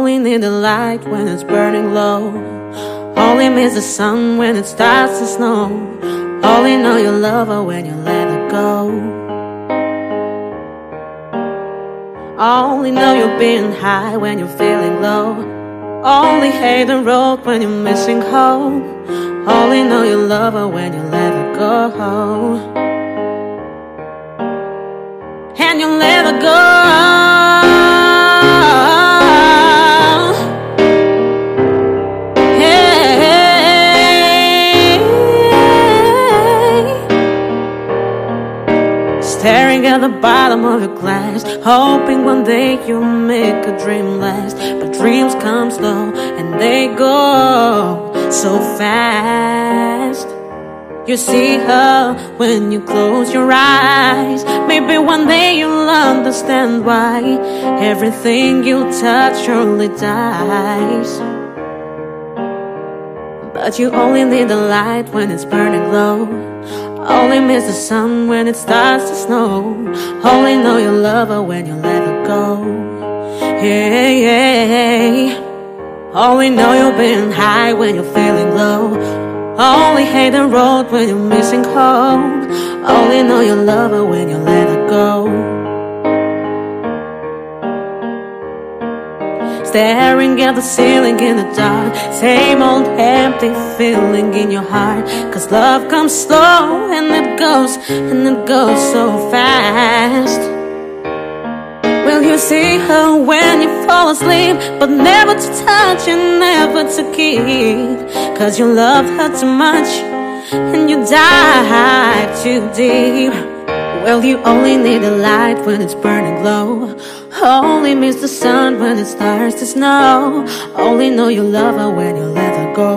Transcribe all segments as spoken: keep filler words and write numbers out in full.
Only need the light when it's burning low. Only miss the sun when it starts to snow. Only know you love her when you let her go. Only know you're being high when you're feeling low. Only hate the road when you're missing home. Only know you love her when you let her go. And you let her go. Staring at the bottom of your glass, hoping one day you'll make a dream last. But dreams come slow and they go so fast. You see her when you close your eyes. Maybe one day you'll understand why everything you touch surely dies. But you only need the light when it's burning low. Only miss the sun when it starts to snow. Only know you love her when you let her go. Yeah, yeah. Only know you've been high when you're feeling low. Only hate the road when you're missing home. Only know you love her when you let her go. Staring at the ceiling in the dark, same old empty feeling in your heart. Cause love comes slow and it goes, and it goes so fast. Will you see her when you fall asleep, but never to touch and never to keep? Cause you love her too much and you dive too deep. Well, you only need the light when it's burning low. Only miss the sun when it starts to snow. Only know you love her when you let her go.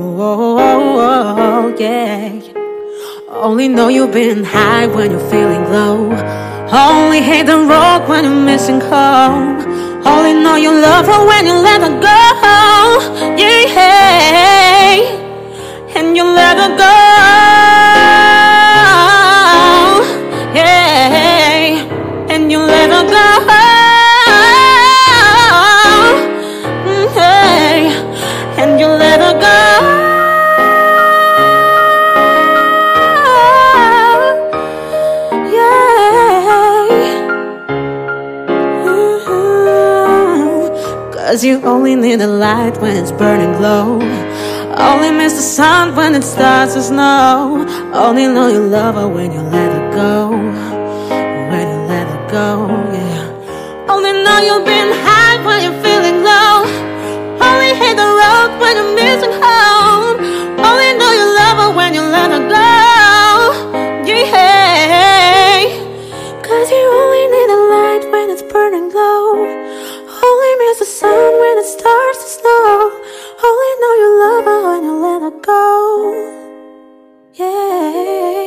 Yeah. Only know you've been high when you're feeling low. Only hate the road when you're missing home. Only know you love her when you let her go. Yeah. And you let her go. Yeah, and you let her go. Hey, and you let her go. Yeah. Mm-hmm. Cause you only need the light when it's burning low. Only miss the sun when it starts to snow. Only know you love her when you let her go. When you let her go, yeah. Only know you've been high when you're feeling low. Only hate the road when you're missing home. Only know you love her when you let her go. Yeah. Cause you only need the light when it's burning low. Only miss the sun when it starts to snow. Only know you love her when you let her go. Yeah.